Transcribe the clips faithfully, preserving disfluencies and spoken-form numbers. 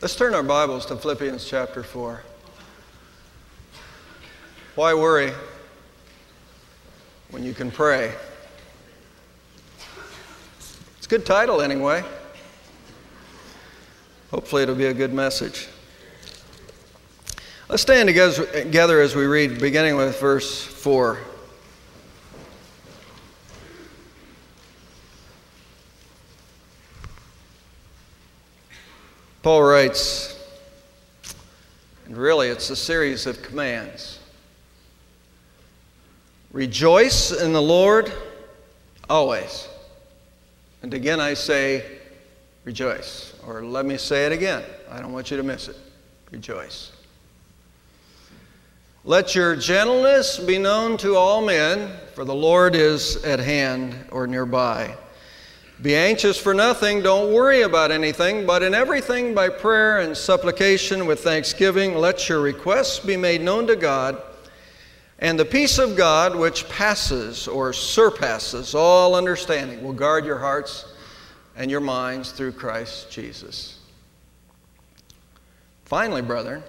Let's turn our Bibles to Philippians chapter four. Why worry when you can pray? It's a good title anyway. Hopefully it'll be a good message. Let's stand together as we read, beginning with verse four. Paul writes, and really it's a series of commands. Rejoice in the Lord always. And again I say, rejoice. Or let me say it again. I don't want you to miss it. Rejoice. Let your gentleness be known to all men, for the Lord is at hand or nearby. Be anxious for nothing, don't worry about anything, but in everything by prayer and supplication with thanksgiving, let your requests be made known to God, and the peace of God, which passes or surpasses all understanding, will guard your hearts and your minds through Christ Jesus. Finally, brethren,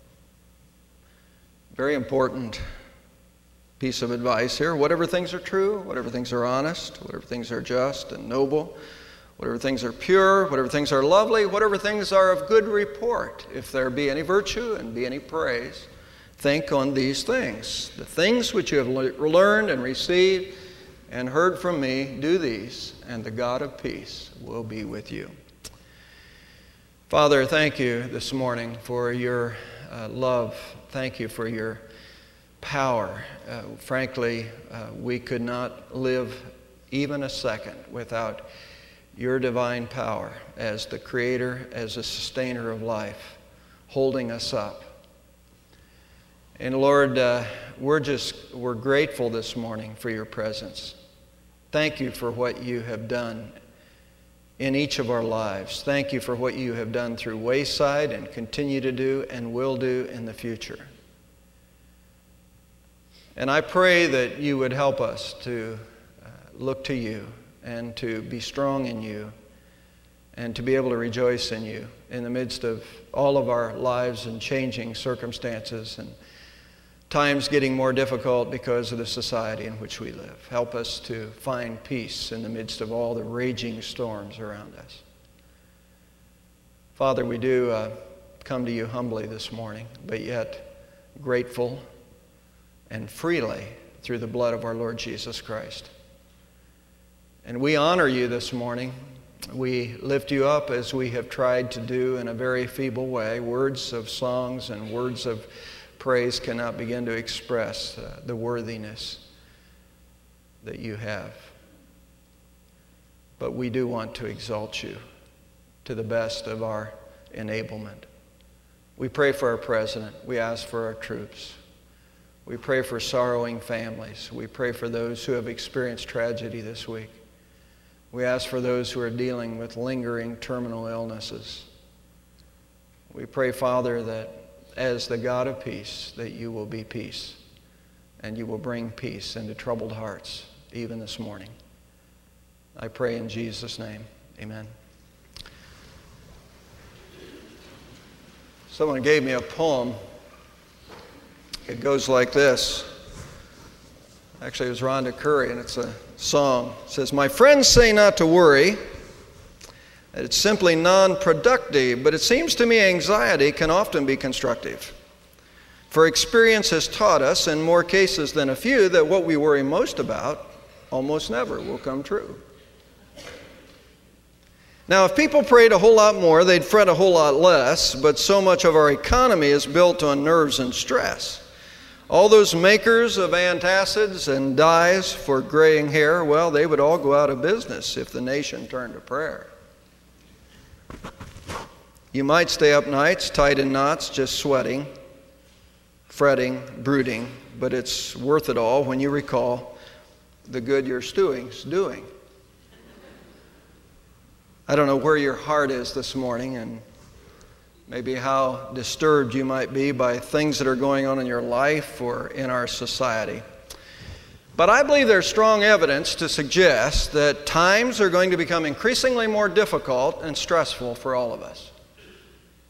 very important piece of advice here. Whatever things are true, whatever things are honest, whatever things are just and noble, whatever things are pure, whatever things are lovely, whatever things are of good report, if there be any virtue and be any praise, think on these things. The things which you have le- learned and received and heard from me, do these, and the God of peace will be with you. Father, thank you this morning for your uh, love. Thank you for your power. Uh, frankly, uh, we could not live even a second without your divine power as the creator, as a sustainer of life, holding us up. And Lord, uh, we're just, we're grateful this morning for your presence. Thank you for what you have done in each of our lives. Thank you for what you have done through Wayside and continue to do and will do in the future. And I pray that you would help us to uh, look to you and to be strong in you and to be able to rejoice in you in the midst of all of our lives and changing circumstances and times getting more difficult because of the society in which we live. Help us to find peace in the midst of all the raging storms around us. Father, we do uh, come to you humbly this morning, but yet grateful and freely through the blood of our Lord Jesus Christ. And we honor you this morning. We lift you up as we have tried to do in a very feeble way. Words of songs and words of praise cannot begin to express uh, the worthiness that you have. But we do want to exalt you to the best of our enablement. We pray for our president. We ask for our troops. We pray for sorrowing families. We pray for those who have experienced tragedy this week. We ask for those who are dealing with lingering terminal illnesses. We pray, Father, that as the God of peace, that you will be peace, and you will bring peace into troubled hearts, even this morning. I pray in Jesus' name. Amen. Someone gave me a poem. It goes like this. Actually, it was Rhonda Curry, and it's a song. It says, "My friends say not to worry, that it's simply non-productive, but it seems to me anxiety can often be constructive. For experience has taught us, in more cases than a few, that what we worry most about almost never will come true. Now, if people prayed a whole lot more, they'd fret a whole lot less, but so much of our economy is built on nerves and stress. All those makers of antacids and dyes for graying hair, well, they would all go out of business if the nation turned to prayer. You might stay up nights, tied in knots, just sweating, fretting, brooding, but it's worth it all when you recall the good your stewing's doing." I don't know where your heart is this morning and maybe how disturbed you might be by things that are going on in your life or in our society. But I believe there's strong evidence to suggest that times are going to become increasingly more difficult and stressful for all of us.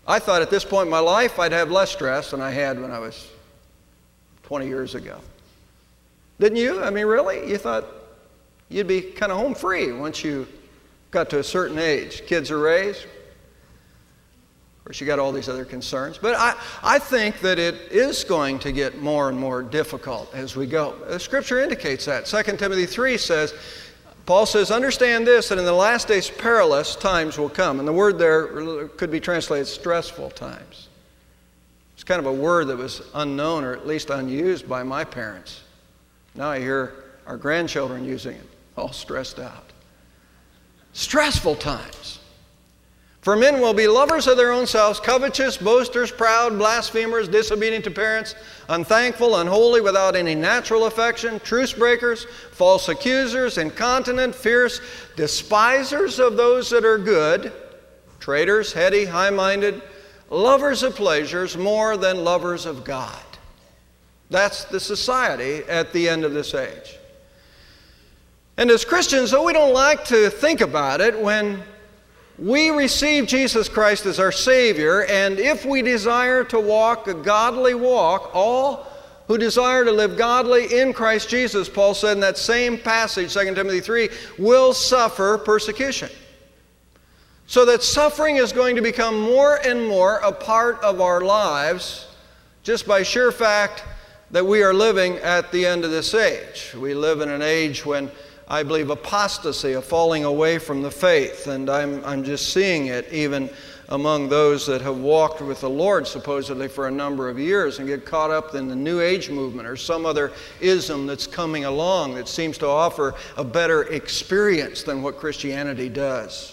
I thought at this point in my life I'd have less stress than I had when I was twenty years ago. Didn't you? I mean, really? You thought you'd be kind of home free once you got to a certain age. Kids are raised. Of course, you got all these other concerns. But I, I think that it is going to get more and more difficult as we go. The Scripture indicates that. Second Timothy three says, Paul says, understand this, that in the last days perilous times will come. And the word there could be translated stressful times. It's kind of a word that was unknown or at least unused by my parents. Now I hear our grandchildren using it, all stressed out. Stressful times. For men will be lovers of their own selves, covetous, boasters, proud, blasphemers, disobedient to parents, unthankful, unholy, without any natural affection, truce breakers, false accusers, incontinent, fierce, despisers of those that are good, traitors, heady, high-minded, lovers of pleasures more than lovers of God. That's the society at the end of this age. And as Christians, though we don't like to think about it, when we receive Jesus Christ as our Savior, and if we desire to walk a godly walk, all who desire to live godly in Christ Jesus, Paul said in that same passage, Second Timothy three, will suffer persecution. So that suffering is going to become more and more a part of our lives just by sheer fact that we are living at the end of this age. We live in an age when I believe apostasy, a falling away from the faith, and I'm, I'm just seeing it even among those that have walked with the Lord supposedly for a number of years and get caught up in the New Age movement or some other ism that's coming along that seems to offer a better experience than what Christianity does.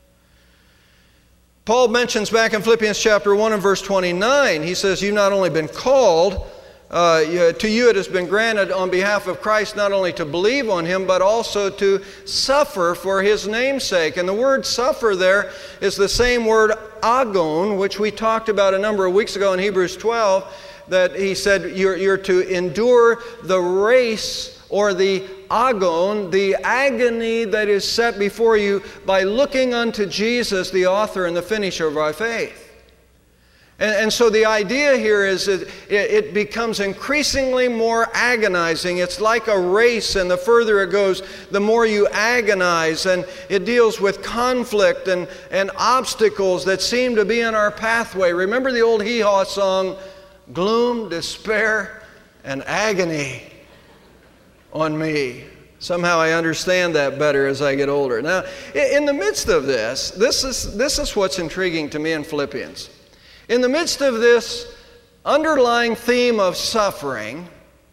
Paul mentions back in Philippians chapter one and verse twenty-nine, he says, you've not only been called, uh, to you it has been granted on behalf of Christ not only to believe on Him, but also to suffer for His name's sake. And the word suffer there is the same word agon, which we talked about a number of weeks ago in Hebrews twelve, that he said you're, you're to endure the race or the agon, the agony that is set before you by looking unto Jesus, the author and the finisher of our faith. And, and so the idea here is that it, it becomes increasingly more agonizing. It's like a race, and the further it goes, the more you agonize. And it deals with conflict and, and obstacles that seem to be in our pathway. Remember the old hee-haw song, gloom, despair, and agony on me. Somehow I understand that better as I get older. Now, in the midst of this, this is, this is what's intriguing to me in Philippians. In the midst of this underlying theme of suffering,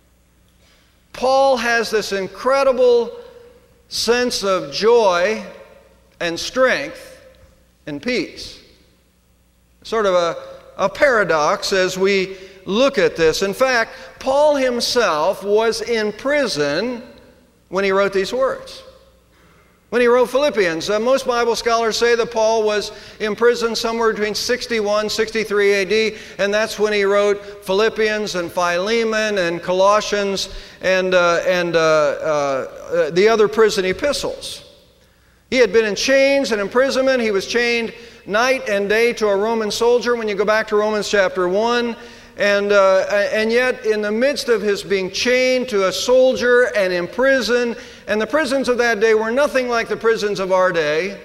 Paul has this incredible sense of joy and strength and peace. Sort of a, a paradox as we look at this. In fact, Paul himself was in prison when he wrote these words. When he wrote Philippians, uh, most Bible scholars say that Paul was in prison somewhere between sixty-one, sixty-three A D, and that's when he wrote Philippians and Philemon and Colossians and, uh, and uh, uh, the other prison epistles. He had been in chains and imprisonment. He was chained night and day to a Roman soldier when you go back to Romans chapter one. And, uh, and yet, in the midst of his being chained to a soldier and in prison, and the prisons of that day were nothing like the prisons of our day,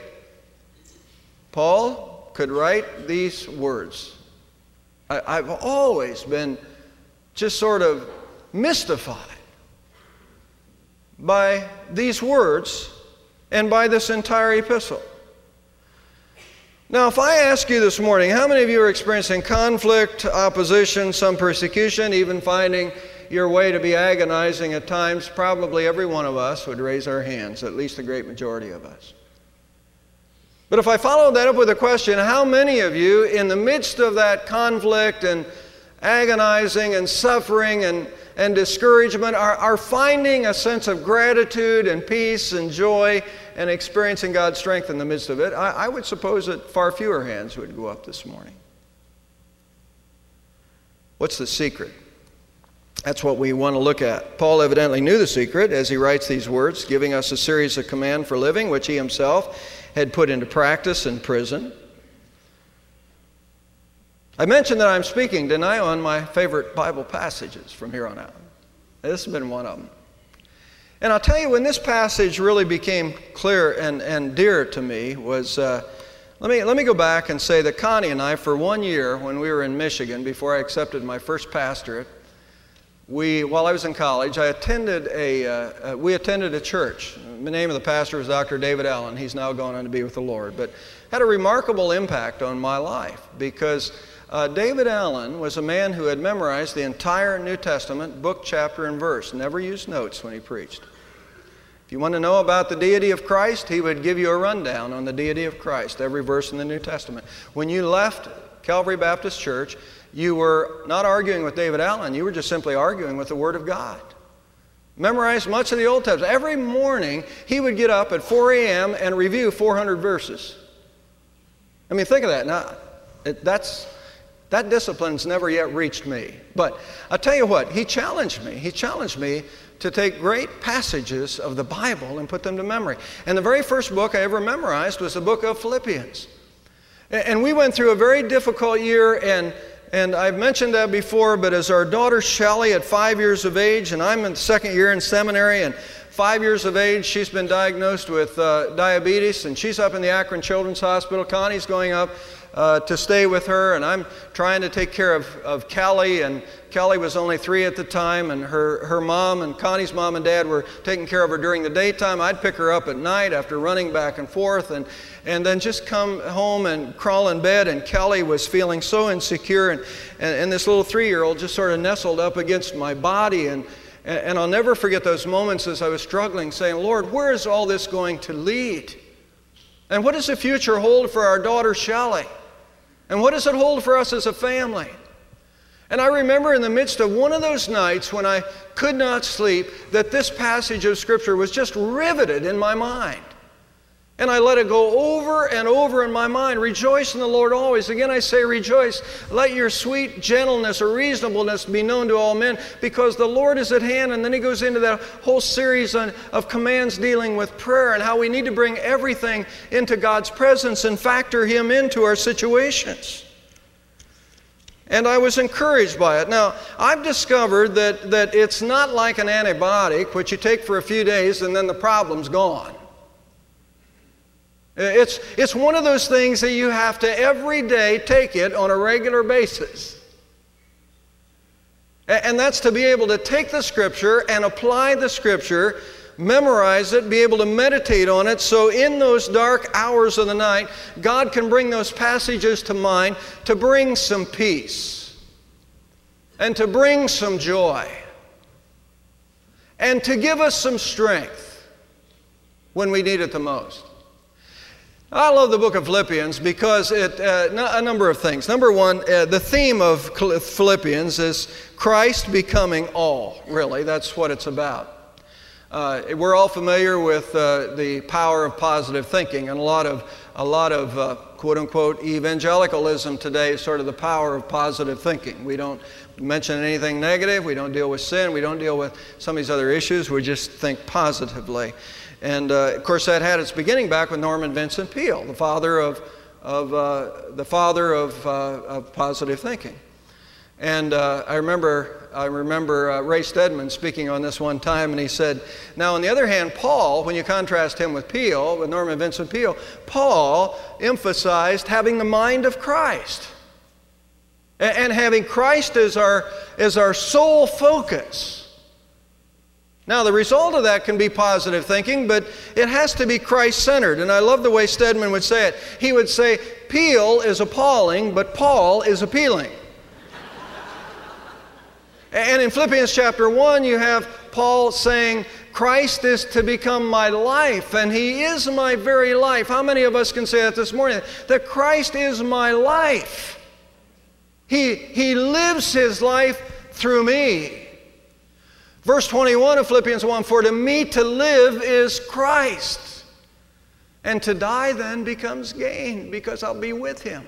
Paul could write these words. I, I've always been just sort of mystified by these words and by this entire epistle. Now, if I ask you this morning, how many of you are experiencing conflict, opposition, some persecution, even finding your way to be agonizing at times? Probably every one of us would raise our hands, at least the great majority of us. But if I follow that up with a question, how many of you, in the midst of that conflict and agonizing and suffering and, and discouragement, are, are finding a sense of gratitude and peace and joy and experiencing God's strength in the midst of it? I, I would suppose that far fewer hands would go up this morning. What's the secret? That's what we want to look at. Paul evidently knew the secret as he writes these words, giving us a series of commands for living, which he himself had put into practice in prison. I mentioned that I'm speaking, didn't I, on my favorite Bible passages from here on out. This has been one of them. And I'll tell you, when this passage really became clear and, and dear to me was, uh, let me, let me go back and say that Connie and I, for one year when we were in Michigan, before I accepted my first pastorate, we, while I was in college, I attended a, uh, uh, we attended a church. The name of the pastor was Doctor David Allen. He's now gone on to be with the Lord, but had a remarkable impact on my life because uh, David Allen was a man who had memorized the entire New Testament, book, chapter, and verse, never used notes when he preached. If you want to know about the deity of Christ, he would give you a rundown on the deity of Christ, every verse in the New Testament. When you left Calvary Baptist Church, you were not arguing with David Allen, you were just simply arguing with the Word of God. Memorized much of the Old Testament. Every morning, he would get up at four a m and review four hundred verses. I mean, think of that. Now, it, that's, that discipline's never yet reached me. But I'll tell you what, he challenged me. He challenged me to take great passages of the Bible and put them to memory. And the very first book I ever memorized was the book of Philippians. And we went through a very difficult year, and, and I've mentioned that before, but as our daughter Shelley at five years of age, and I'm in the second year in seminary, and five years of age, she's been diagnosed with uh, diabetes, and she's up in the Akron Children's Hospital. Connie's going up uh, to stay with her, and I'm trying to take care of, of Callie, and Kelly was only three at the time, and her, her mom and Connie's mom and dad were taking care of her during the daytime. I'd pick her up at night after running back and forth, and, and then just come home and crawl in bed, and Kelly was feeling so insecure, and, and, and this little three-year-old just sort of nestled up against my body, and, and I'll never forget those moments as I was struggling, saying, Lord, where is all this going to lead? And what does the future hold for our daughter Shelley? And what does it hold for us as a family? And I remember in the midst of one of those nights when I could not sleep that this passage of Scripture was just riveted in my mind. And I let it go over and over in my mind. Rejoice in the Lord always. Again, I say rejoice. Let your sweet gentleness or reasonableness be known to all men, because the Lord is at hand. And then he goes into that whole series on, of commands dealing with prayer and how we need to bring everything into God's presence and factor him into our situations. And I was encouraged by it. Now, I've discovered that, that it's not like an antibiotic, which you take for a few days and then the problem's gone. It's, it's one of those things that you have to every day take it on a regular basis. And that's to be able to take the Scripture and apply the Scripture, memorize it, be able to meditate on it, so in those dark hours of the night, God can bring those passages to mind to bring some peace and to bring some joy and to give us some strength when we need it the most. I love the book of Philippians because it, uh, a number of things. Number one, uh, the theme of Philippians is Christ becoming all, really. That's what it's about. Uh, we're all familiar with uh, the power of positive thinking, and a lot of, a lot of uh, quote-unquote evangelicalism today is sort of the power of positive thinking. We don't mention anything negative. We don't deal with sin. We don't deal with some of these other issues. We just think positively. And uh, of course, that had its beginning back with Norman Vincent Peale, the father of, of uh, the father of, uh, of positive thinking. And uh, I remember, I remember uh, Ray Stedman speaking on this one time, and he said, "Now, on the other hand, Paul, when you contrast him with Peale, with Norman Vincent Peale, Paul emphasized having the mind of Christ, and, and having Christ as our as our sole focus." Now, the result of that can be positive thinking, but it has to be Christ-centered. And I love the way Stedman would say it. He would say, Peale is appalling, but Paul is appealing. And in Philippians chapter one, you have Paul saying, Christ is to become my life, and he is my very life. How many of us can say that this morning? That Christ is my life. He, he lives his life through me. Verse twenty-one of Philippians one, for to me to live is Christ, and to die then becomes gain, because I'll be with him.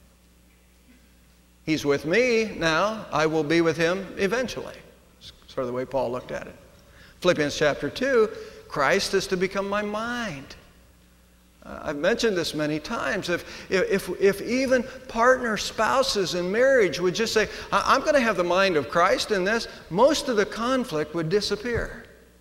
He's with me now, I will be with him eventually. Sort of the way Paul looked at it. Philippians chapter two, Christ is to become my mind. I've mentioned this many times. If, if, if even partner spouses in marriage would just say, I'm going to have the mind of Christ in this, most of the conflict would disappear.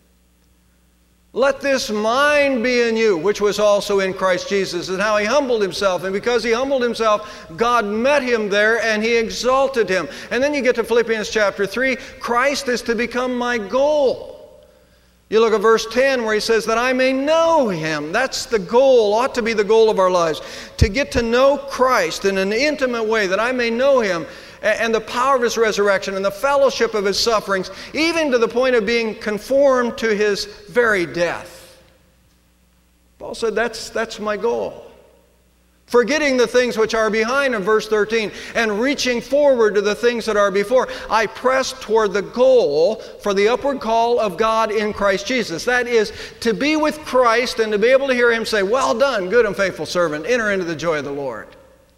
Let this mind be in you, which was also in Christ Jesus, and how he humbled himself. And because he humbled himself, God met him there and he exalted him. And then you get to Philippians chapter three, Christ is to become my goal. You look at verse ten where he says that I may know him. That's the goal, ought to be the goal of our lives. To get to know Christ in an intimate way, that I may know him and the power of his resurrection and the fellowship of his sufferings, even to the point of being conformed to his very death. Paul said that's, that's my goal. Forgetting the things which are behind in verse thirteen and reaching forward to the things that are before, I press toward the goal for the upward call of God in Christ Jesus. That is, to be with Christ and to be able to hear him say, well done, good and faithful servant, enter into the joy of the Lord.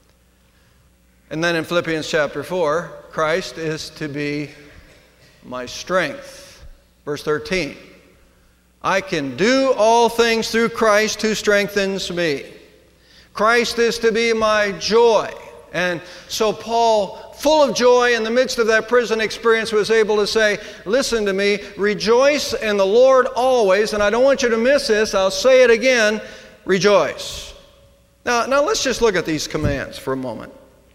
And then in Philippians chapter four, Christ is to be my strength. Verse thirteen, I can do all things through Christ who strengthens me. Christ is to be my joy. And so Paul, full of joy in the midst of that prison experience, was able to say, listen to me, rejoice in the Lord always. And I don't want you to miss this. I'll say it again, rejoice. Now, now let's just look at these commands for a moment.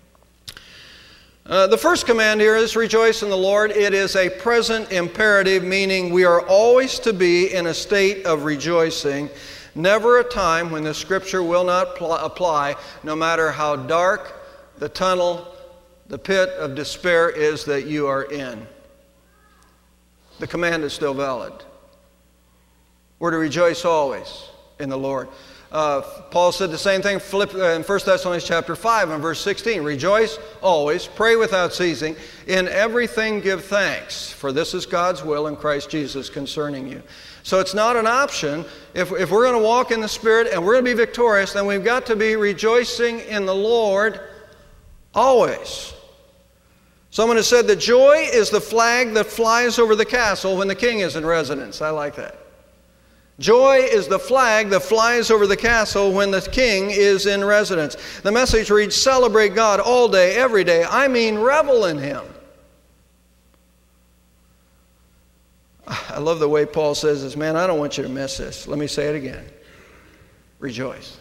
Uh, the first command here is rejoice in the Lord. It is a present imperative, meaning we are always to be in a state of rejoicing. Never a time when the Scripture will not pl- apply, no matter how dark the tunnel, the pit of despair is that you are in. The command is still valid. We're to rejoice always in the Lord. Uh, Paul said the same thing in First Thessalonians chapter five and verse sixteen. Rejoice always, pray without ceasing, in everything give thanks, for this is God's will in Christ Jesus concerning you. So it's not an option. If, if we're going to walk in the Spirit and we're going to be victorious, then we've got to be rejoicing in the Lord always. Someone has said that joy is the flag that flies over the castle when the king is in residence. I like that. Joy is the flag that flies over the castle when the king is in residence. The message reads, celebrate God all day, every day. I mean, revel in him. I love the way Paul says this, man, I don't want you to miss this. Let me say it again. Rejoice.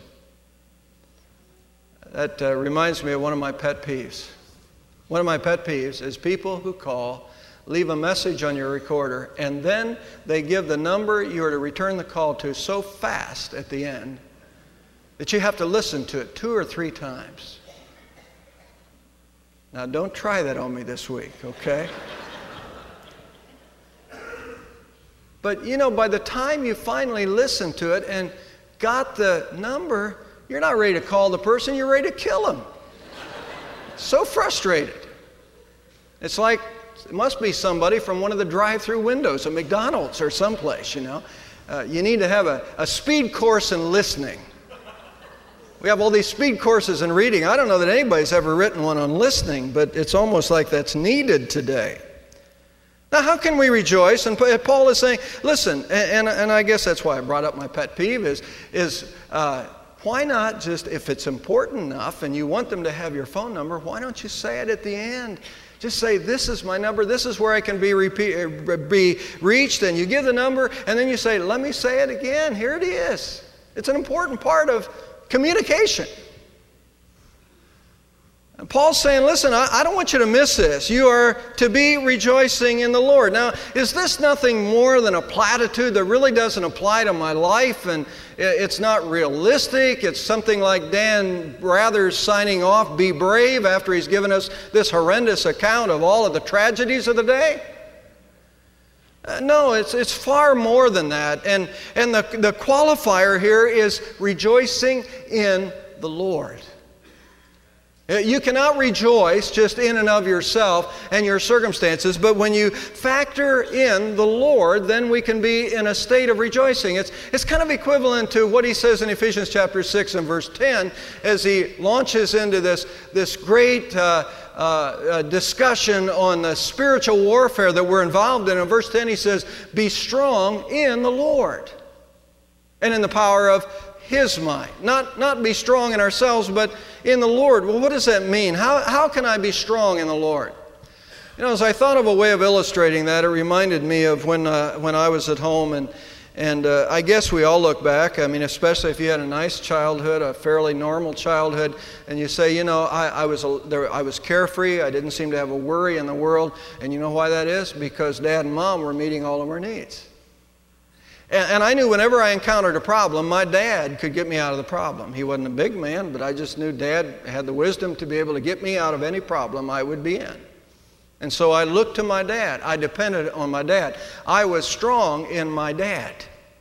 That uh, reminds me of one of my pet peeves. One of my pet peeves is people who call, leave a message on your recorder, and then they give the number you are to return the call to so fast at the end that you have to listen to it two or three times. Now, don't try that on me this week, okay? But, you know, by the time you finally listened to it and got the number, you're not ready to call the person, you're ready to kill them. So frustrated. It's like, it must be somebody from one of the drive-through windows at McDonald's or someplace, you know. Uh, you need to have a, a speed course in listening. We have all these speed courses in reading. I don't know that anybody's ever written one on listening, but it's almost like that's needed today. Now, how can we rejoice? And Paul is saying, listen, and, and I guess that's why I brought up my pet peeve is, is uh, why not just, if it's important enough and you want them to have your phone number, why don't you say it at the end? Just say, this is my number, this is where I can be, repeat, be reached, and you give the number, and then you say, let me say it again, here it is. It's an important part of communication. And Paul's saying, listen, I, I don't want you to miss this. You are to be rejoicing in the Lord. Now, is this nothing more than a platitude that really doesn't apply to my life, and it's not realistic? It's something like Dan Rather's signing off, be brave, after he's given us this horrendous account of all of the tragedies of the day? Uh, no, it's, it's far more than that. And, and the, the qualifier here is rejoicing in the Lord. You cannot rejoice just in and of yourself and your circumstances, but when you factor in the Lord, then we can be in a state of rejoicing. It's, it's kind of equivalent to what he says in Ephesians chapter six and verse ten as he launches into this, this great uh, uh, uh, discussion on the spiritual warfare that we're involved in. In verse ten he says, be strong in the Lord and in the power of His might. Not, not be strong in ourselves, but in the Lord. Well, what does that mean? How, how can I be strong in the Lord? You know, as I thought of a way of illustrating that, it reminded me of when, uh, when I was at home, and And uh, I guess we all look back. I mean, especially if you had a nice childhood, a fairly normal childhood, and you say, you know, I, I was a, there, I was carefree. I didn't seem to have a worry in the world. And you know why that is? Because Dad and Mom were meeting all of our needs. And, and I knew whenever I encountered a problem, my dad could get me out of the problem. He wasn't a big man, but I just knew Dad had the wisdom to be able to get me out of any problem I would be in. And so I looked to my dad. I depended on my dad. I was strong in my dad.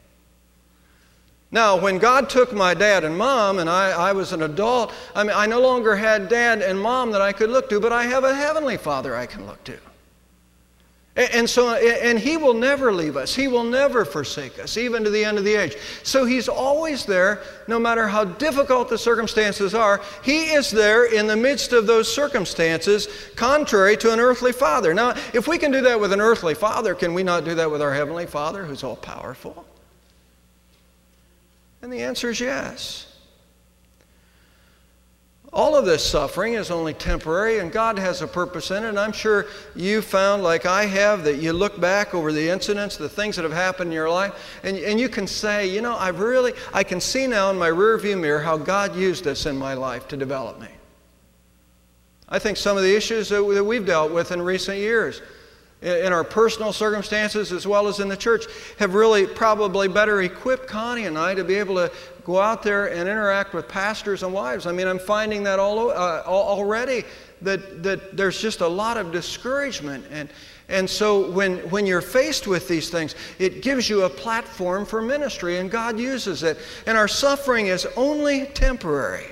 Now, when God took my dad and mom, and I, I was an adult, I mean, I no longer had dad and mom that I could look to, but I have a heavenly Father I can look to. And, and so, and He will never leave us. He will never forsake us, even to the end of the age. So He's always there, no matter how difficult the circumstances are. He is there in the midst of those circumstances, contrary to an earthly father. Now, if we can do that with an earthly father, can we not do that with our heavenly Father, who's all powerful? And the answer is yes. All of this suffering is only temporary, and God has a purpose in it. And I'm sure you found, like I have, that you look back over the incidents, the things that have happened in your life, and, and you can say, you know, I've really, I can see now in my rearview mirror how God used this in my life to develop me. I think some of the issues that, that we've dealt with in recent years, in our personal circumstances as well as in the church, have really probably better equipped Connie and I to be able to go out there and interact with pastors and wives. I mean, I'm finding that all, uh, already, that, that there's just a lot of discouragement. And, and so when, when you're faced with these things, it gives you a platform for ministry, and God uses it. And our suffering is only temporary.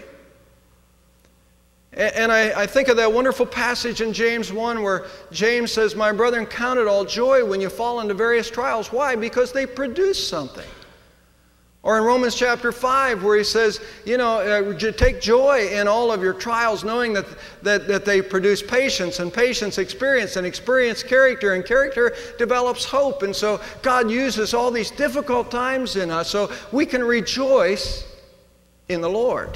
And I, I think of that wonderful passage in James one where James says, "My brethren, count it all joy when you fall into various trials." Why? Because they produce something. Or in Romans chapter five where he says, you know, uh, take joy in all of your trials, knowing that, that, that they produce patience, and patience experience, and experience character, and character develops hope. And so God uses all these difficult times in us so we can rejoice in the Lord.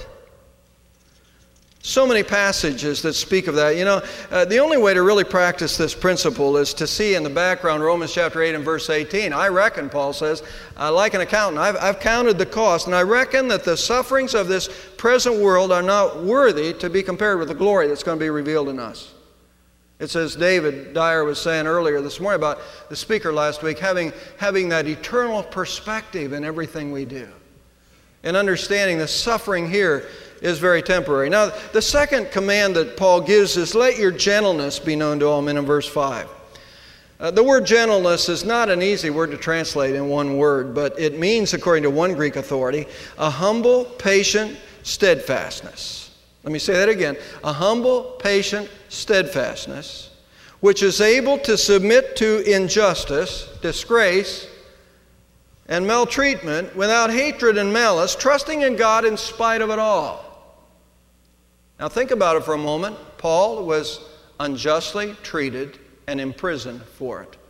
So many passages that speak of that. You know, uh, the only way to really practice this principle is to see in the background Romans chapter eight and verse eighteen. I reckon, Paul says, uh, like an accountant, I've, I've counted the cost, and I reckon that the sufferings of this present world are not worthy to be compared with the glory that's going to be revealed in us. It's as David Dyer was saying earlier this morning about the speaker last week, having, having that eternal perspective in everything we do. And understanding the suffering here is very temporary. Now, the second command that Paul gives is, let your gentleness be known to all men, in verse five. Uh, the word gentleness is not an easy word to translate in one word, but it means, according to one Greek authority, a humble, patient steadfastness. Let me say that again. A humble, patient steadfastness, which is able to submit to injustice, disgrace, and maltreatment without hatred and malice, trusting in God in spite of it all. Now think about it for a moment. Paul was unjustly treated and imprisoned for it.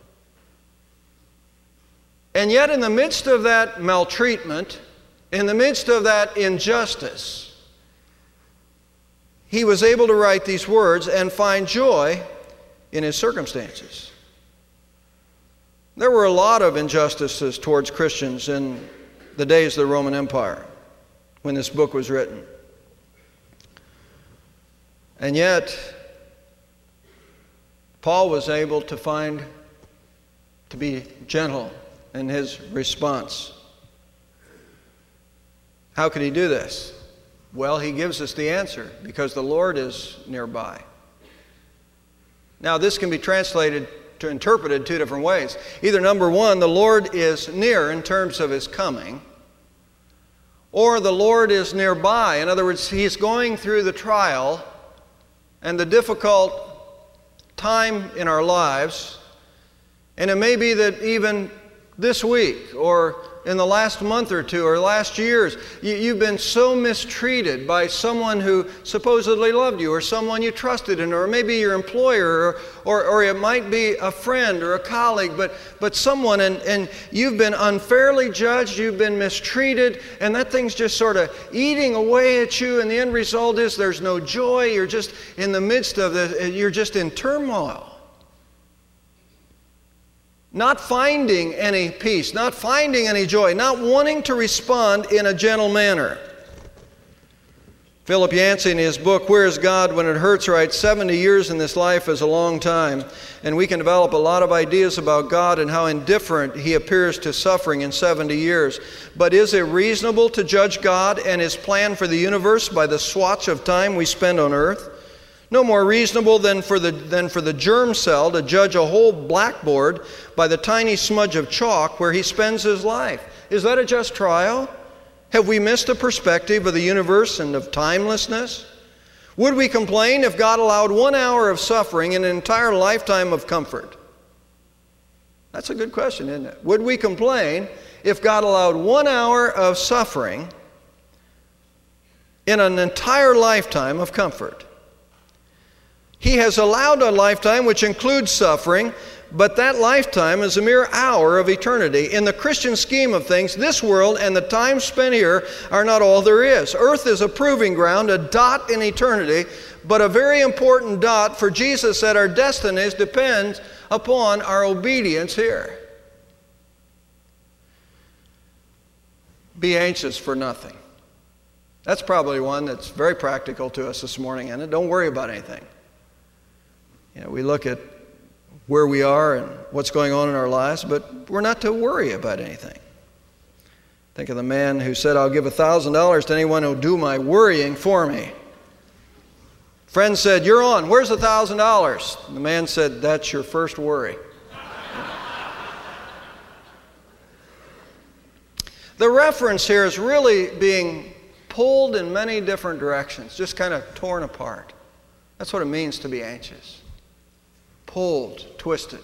And yet in the midst of that maltreatment, in the midst of that injustice, he was able to write these words and find joy in his circumstances. There were a lot of injustices towards Christians in the days of the Roman Empire when this book was written. And yet, Paul was able to find, to be gentle in his response. How could he do this? Well, he gives us the answer, because the Lord is nearby. Now, this can be translated to interpreted two different ways. Either, number one, the Lord is near in terms of his coming, or the Lord is nearby. In other words, he's going through the trial and the difficult time in our lives, and it may be that even this week or in the last month or two or last years, you, you've been so mistreated by someone who supposedly loved you, or someone you trusted in, or maybe your employer, or, or, or it might be a friend or a colleague, but, but someone, and, and you've been unfairly judged, you've been mistreated, and that thing's just sort of eating away at you, and the end result is there's no joy. You're just in the midst of the, you're just in turmoil. Not finding any peace, not finding any joy, not wanting to respond in a gentle manner. Philip Yancey, in his book, Where is God When It Hurts, writes, seventy years in this life is a long time, and we can develop a lot of ideas about God and how indifferent He appears to suffering in seventy years. But is it reasonable to judge God and His plan for the universe by the swatch of time we spend on earth? No more reasonable than for the than for the germ cell to judge a whole blackboard by the tiny smudge of chalk where he spends his life. Is that a just trial? Have we missed a perspective of the universe and of timelessness? Would we complain if God allowed one hour of suffering and an entire lifetime of comfort? That's a good question, isn't it? Would we complain if God allowed one hour of suffering in an entire lifetime of comfort? He has allowed a lifetime which includes suffering, but that lifetime is a mere hour of eternity. In the Christian scheme of things, this world and the time spent here are not all there is. Earth is a proving ground, a dot in eternity, but a very important dot for Jesus that our destinies depend upon our obedience here. Be anxious for nothing. That's probably one that's very practical to us this morning, and don't worry about anything. You know, we look at where we are and what's going on in our lives, but we're not to worry about anything. Think of the man who said, I'll give a thousand dollars to anyone who'll do my worrying for me. Friend said, you're on, where's the thousand dollars? The man said, that's your first worry. The reference here is really being pulled in many different directions, just kind of torn apart. That's what it means to be anxious. Pulled, twisted.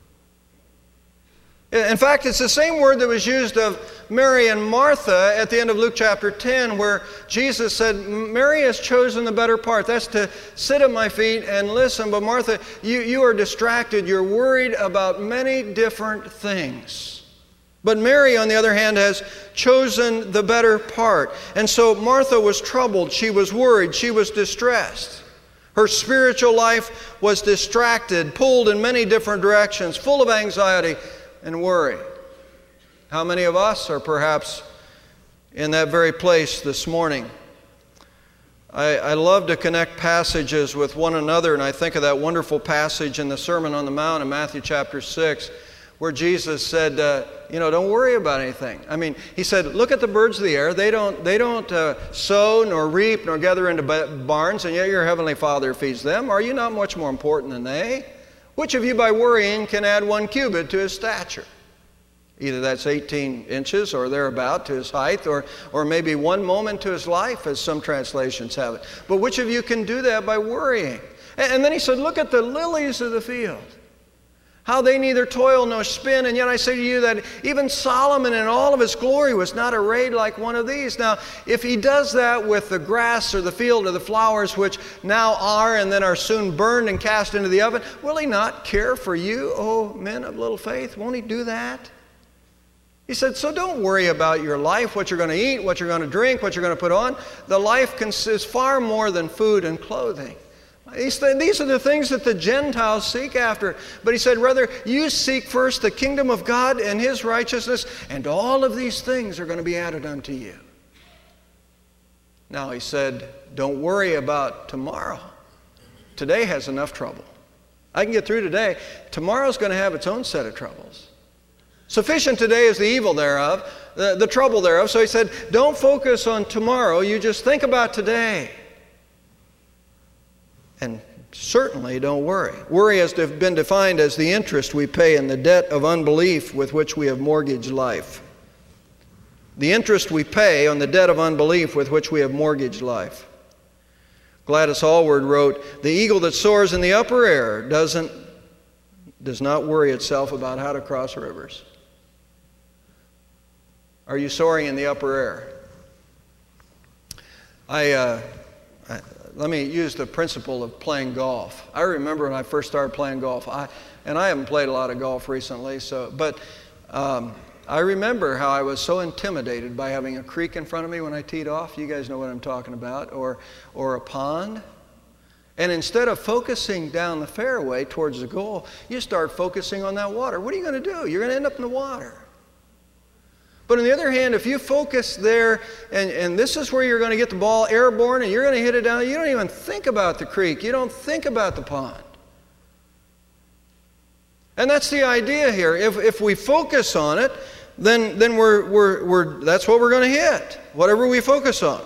In fact, it's the same word that was used of Mary and Martha at the end of Luke chapter ten, where Jesus said, Mary has chosen the better part. That's to sit at my feet and listen. But Martha, you, you are distracted. You're worried about many different things. But Mary, on the other hand, has chosen the better part. And so Martha was troubled. She was worried. She was distressed. Her spiritual life was distracted, pulled in many different directions, full of anxiety and worry. How many of us are perhaps in that very place this morning? I, I love to connect passages with one another, and I think of that wonderful passage in the Sermon on the Mount in Matthew chapter six, where Jesus said, uh, you know, don't worry about anything. I mean, he said, look at the birds of the air. They don't, they don't uh, sow nor reap nor gather into barns, and yet your heavenly Father feeds them. Are you not much more important than they? Which of you by worrying can add one cubit to his stature? Either that's eighteen inches or thereabout to his height, or, or maybe one moment to his life, as some translations have it. But which of you can do that by worrying? And, and then he said, look at the lilies of the field. How they neither toil nor spin, and yet I say to you that even Solomon in all of his glory was not arrayed like one of these. Now, if he does that with the grass or the field or the flowers which now are and then are soon burned and cast into the oven, will he not care for you, O men of little faith? Won't he do that? He said, so don't worry about your life, what you're going to eat, what you're going to drink, what you're going to put on. The life consists far more than food and clothing. These are the things that the Gentiles seek after. But he said, rather, you seek first the kingdom of God and His righteousness, and all of these things are going to be added unto you. Now he said, don't worry about tomorrow. Today has enough trouble. I can get through today. Tomorrow's going to have its own set of troubles. Sufficient today is the evil thereof, the, the trouble thereof. So he said, don't focus on tomorrow. You just think about today. And certainly don't worry. Worry has been defined as the interest we pay in the debt of unbelief with which we have mortgaged life. The interest we pay on the debt of unbelief with which we have mortgaged life. Gladys Allward wrote, the eagle that soars in the upper air doesn't, does not worry itself about how to cross rivers. Are you soaring in the upper air? I, uh, I let me use the principle of playing golf. I remember when I first started playing golf, I, and I haven't played a lot of golf recently, so, but um, I remember how I was so intimidated by having a creek in front of me when I teed off. You guys know what I'm talking about, or, or a pond. And instead of focusing down the fairway towards the goal, you start focusing on that water. What are you going to do? You're going to end up in the water. But on the other hand, if you focus there, and, and this is where you're going to get the ball airborne, and you're going to hit it down, you don't even think about the creek. You don't think about the pond. And that's the idea here. If, if we focus on it, then, then we're, we're, we're, that's what we're going to hit, whatever we focus on.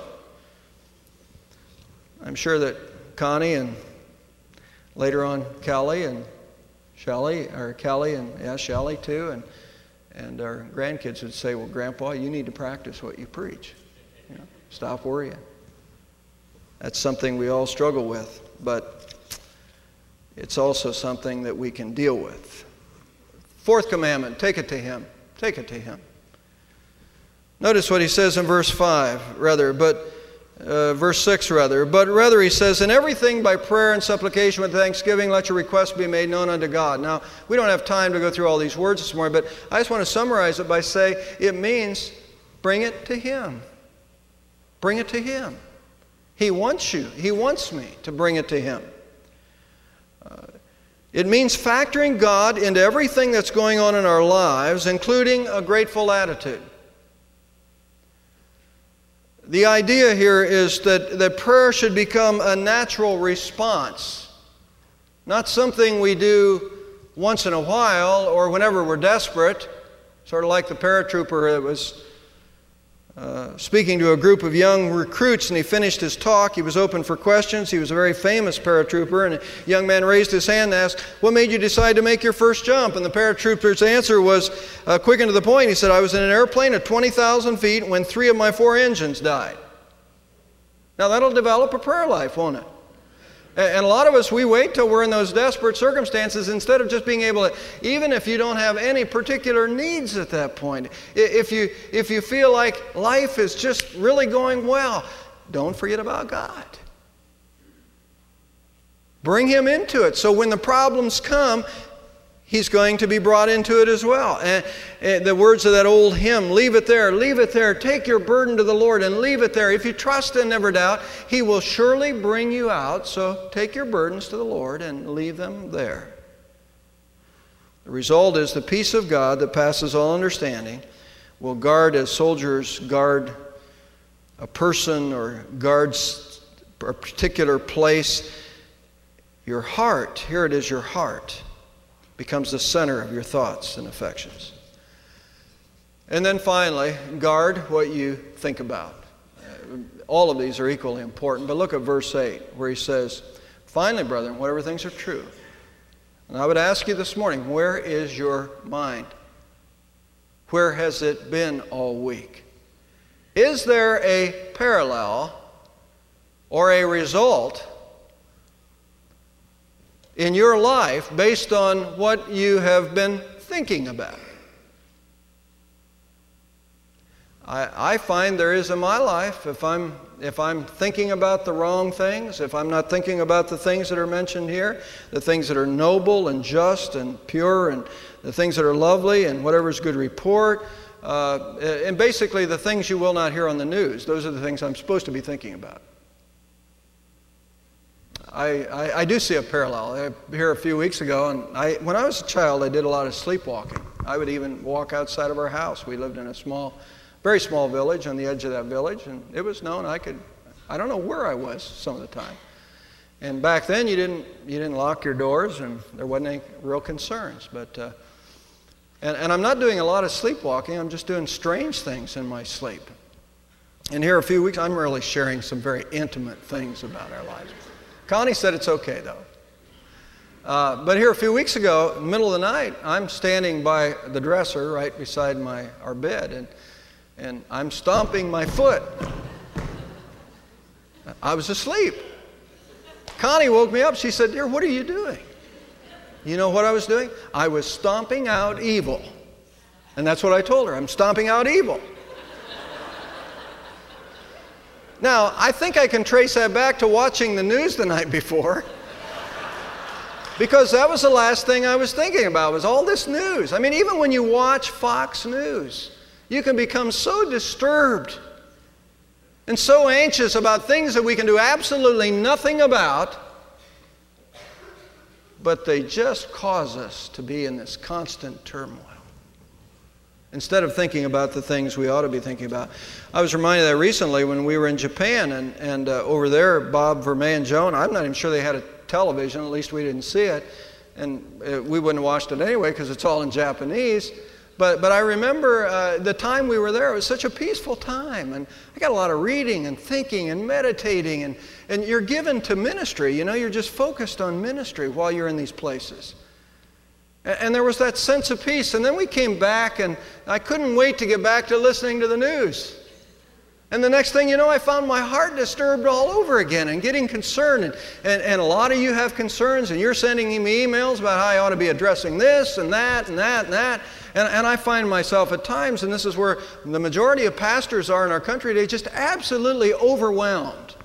I'm sure that Connie and later on Callie and Shelley, or Callie and yeah, Shelley too, and And our grandkids would say, well, Grandpa, you need to practice what you preach. You know, stop worrying. That's something we all struggle with, but it's also something that we can deal with. Fourth commandment, take it to Him. Take it to Him. Notice what he says in verse five, rather, but uh, verse six, rather. But rather, he says, in everything by prayer and supplication with thanksgiving, let your requests be made known unto God. Now, we don't have time to go through all these words this morning, but I just want to summarize it by saying it means bring it to Him. Bring it to Him. He wants you. He wants me to bring it to Him. Uh, it means factoring God into everything that's going on in our lives, including a grateful attitude. The idea here is that, that prayer should become a natural response, not something we do once in a while or whenever we're desperate, sort of like the paratrooper that was uh, speaking to a group of young recruits, and he finished his talk. He was open for questions. He was a very famous paratrooper, and a young man raised his hand and asked, what made you decide to make your first jump? And the paratrooper's answer was uh, quick and to the point. He said, I was in an airplane at twenty thousand feet when three of my four engines died. Now that'll develop a prayer life, won't it? And a lot of us, we wait till we're in those desperate circumstances instead of just being able to, even if you don't have any particular needs at that point, if you, if you feel like life is just really going well, don't forget about God. Bring Him into it so when the problems come, He's going to be brought into it as well. And, and the words of that old hymn, leave it there, leave it there, take your burden to the Lord and leave it there. If you trust and never doubt, He will surely bring you out. So take your burdens to the Lord and leave them there. The result is the peace of God that passes all understanding will guard as soldiers guard a person or guards a particular place. Your heart, here it is, your heart becomes the center of your thoughts and affections. And then finally, guard what you think about. All of these are equally important, but look at verse eight where he says, finally, brethren, whatever things are true. And I would ask you this morning, where is your mind? Where has it been all week? Is there a parallel or a result in your life based on what you have been thinking about? I, I find there is in my life, if I'm, if I'm thinking about the wrong things, if I'm not thinking about the things that are mentioned here, the things that are noble and just and pure and the things that are lovely and whatever's good report, uh, and basically the things you will not hear on the news, those are the things I'm supposed to be thinking about. I, I, I do see a parallel. I, here a few weeks ago, and I, when I was a child, I did a lot of sleepwalking. I would even walk outside of our house. We lived in a small, very small village on the edge of that village, and it was known I could, I don't know where I was some of the time. And back then, you didn't, you didn't lock your doors, and there wasn't any real concerns. But, uh, and, and I'm not doing a lot of sleepwalking. I'm just doing strange things in my sleep. And here a few weeks, I'm really sharing some very intimate things about our lives. Connie said it's okay, though. Uh, but here a few weeks ago, in the middle of the night, I'm standing by the dresser right beside my our bed, and, and I'm stomping my foot. I was asleep. Connie woke me up. She said, dear, what are you doing? You know what I was doing? I was stomping out evil. And that's what I told her. I'm stomping out evil. Now, I think I can trace that back to watching the news the night before. Because that was the last thing I was thinking about, was all this news. I mean, even when you watch Fox News, you can become so disturbed and so anxious about things that we can do absolutely nothing about, but they just cause us to be in this constant turmoil instead of thinking about the things we ought to be thinking about. I was reminded of that recently when we were in Japan, and, and uh, over there, Bob Vermeyen Joan, I'm not even sure they had a television, at least we didn't see it, and uh, we wouldn't have watched it anyway because it's all in Japanese. But, but I remember uh, the time we were there, it was such a peaceful time, and I got a lot of reading and thinking and meditating, and, and you're given to ministry, you know, you're just focused on ministry while you're in these places. And, and there was that sense of peace, and then we came back, and I couldn't wait to get back to listening to the news. And the next thing you know, I found my heart disturbed all over again and getting concerned. And, and, and a lot of you have concerns, and you're sending me emails about how I ought to be addressing this and that and that and that. And, and I find myself at times, and this is where the majority of pastors are in our country today, just absolutely overwhelmed.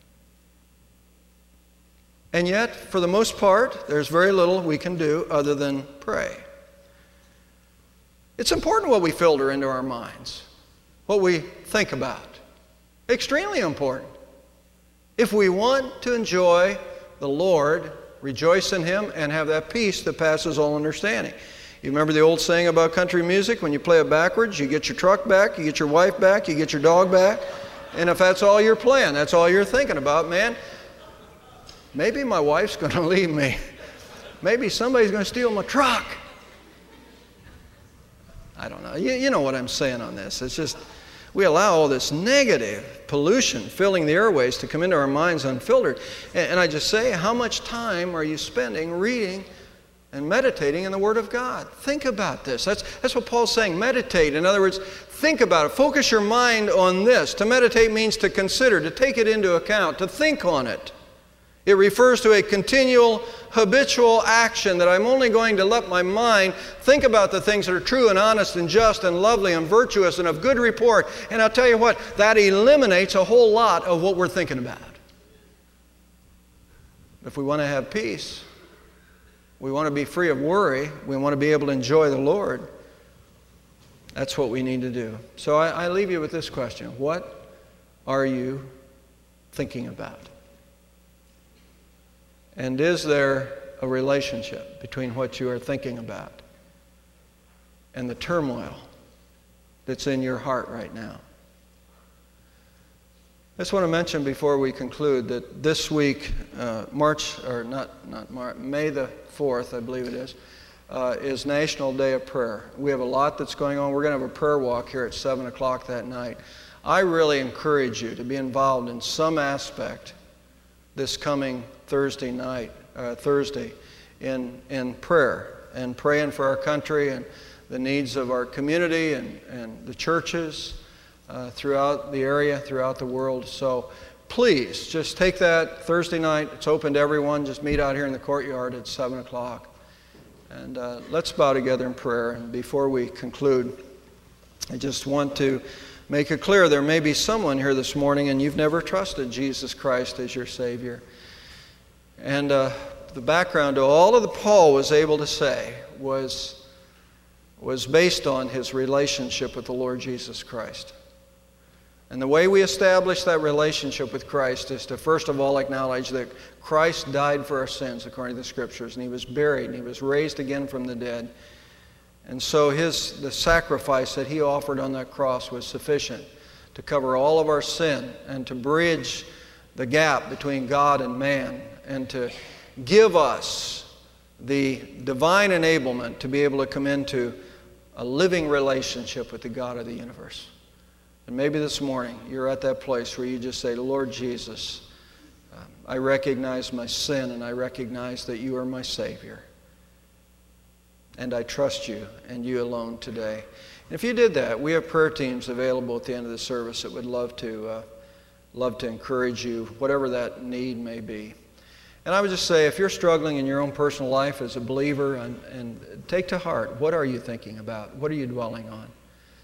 And yet, for the most part, there's very little we can do other than pray. It's important what we filter into our minds, what we think about. Extremely important. If we want to enjoy the Lord, rejoice in Him, and have that peace that passes all understanding. You remember the old saying about country music? When you play it backwards, you get your truck back, you get your wife back, you get your dog back. And if that's all you're playing, that's all you're thinking about, man, maybe my wife's going to leave me. Maybe somebody's going to steal my truck. I don't know. You, you know what I'm saying on this. It's just, we allow all this negative pollution filling the airways to come into our minds unfiltered. And, and I just say, how much time are you spending reading and meditating in the Word of God? Think about this. That's, that's what Paul's saying, meditate. In other words, think about it. Focus your mind on this. To meditate means to consider, to take it into account, to think on it. It refers to a continual, habitual action that I'm only going to let my mind think about the things that are true and honest and just and lovely and virtuous and of good report. And I'll tell you what, that eliminates a whole lot of what we're thinking about. If we want to have peace, we want to be free of worry, we want to be able to enjoy the Lord, that's what we need to do. So I, I leave you with this question. What are you thinking about? And is there a relationship between what you are thinking about and the turmoil that's in your heart right now? I just want to mention before we conclude that this week, uh, March, or not, not March, May the fourth, I believe it is, uh, is National Day of Prayer. We have a lot that's going on. We're going to have a prayer walk here at seven o'clock that night. I really encourage you to be involved in some aspect this coming Thursday night, uh, Thursday, in, in prayer and praying for our country and the needs of our community and, and the churches uh, throughout the area, throughout the world. So please, just take that Thursday night. It's open to everyone. Just meet out here in the courtyard at seven o'clock. And uh, let's bow together in prayer. And before we conclude, I just want to make it clear there may be someone here this morning and you've never trusted Jesus Christ as your Savior. And uh, the background to all of the Paul was able to say was, was based on his relationship with the Lord Jesus Christ. And the way we establish that relationship with Christ is to first of all acknowledge that Christ died for our sins according to the Scriptures, and He was buried, and He was raised again from the dead. And so his, the sacrifice that He offered on that cross was sufficient to cover all of our sin and to bridge the gap between God and man, and to give us the divine enablement to be able to come into a living relationship with the God of the universe. And maybe this morning you're at that place where you just say, Lord Jesus, um, I recognize my sin and I recognize that you are my Savior. And I trust you and you alone today. And if you did that, we have prayer teams available at the end of the service that would love to, uh, love to encourage you, whatever that need may be. And I would just say, if you're struggling in your own personal life as a believer, and, and take to heart, what are you thinking about? What are you dwelling on?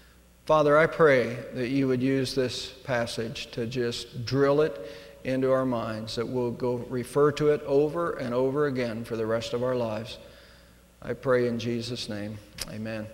Father, I pray that you would use this passage to just drill it into our minds, that we'll go refer to it over and over again for the rest of our lives. I pray in Jesus' name, amen.